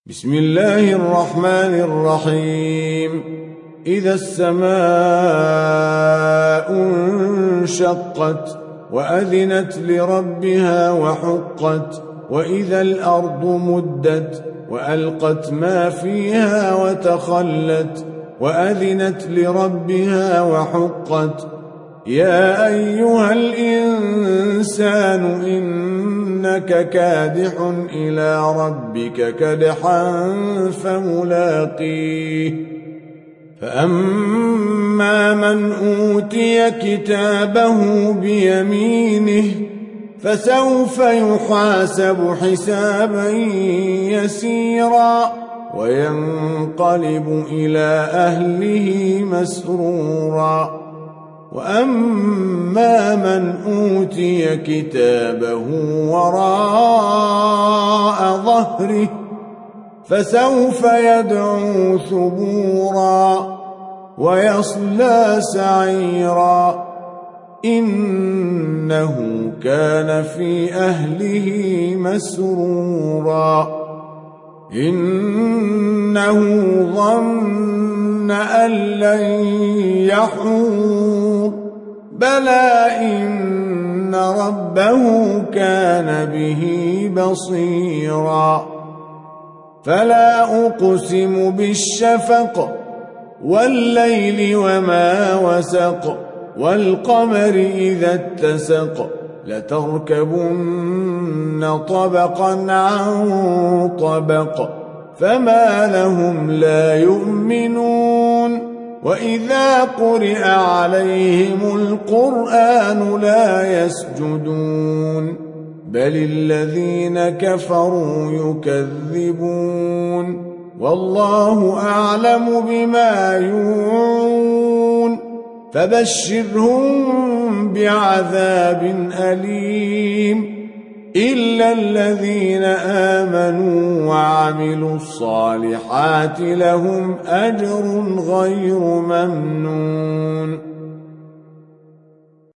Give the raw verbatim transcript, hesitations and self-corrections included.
بسم الله الرحمن الرحيم إذا السماء انشقت وأذنت لربها وحقت وإذا الأرض مدت وألقت ما فيها وتخلت وأذنت لربها وحقت يا أيها الإنسان إنك كادح إلى ربك كدحا فملاقيه فأما من أوتي كتابه بيمينه فسوف يحاسب حسابا يسيرا وينقلب إلى أهله مسرورا وأما من أوتي كتابه وراء ظهره فسوف يدعو ثبورا ويصلى سعيرا إنه كان في أهله مسرورا إنه ظن أن لن يحور بلى إن ربه كان به بصيرا فلا أقسم بالشفق والليل وما وسق والقمر إذا اتسق لتركبن طبقا عن طبق فما لهم لا يؤمنون وإذا قرئ عليهم القرآن لا يسجدون بل الذين كفروا يكذبون والله أعلم بما يوعون فبشرهم بعذاب أليم إلا الذين آمنوا وعملوا الصالحات لهم أجر غير ممنون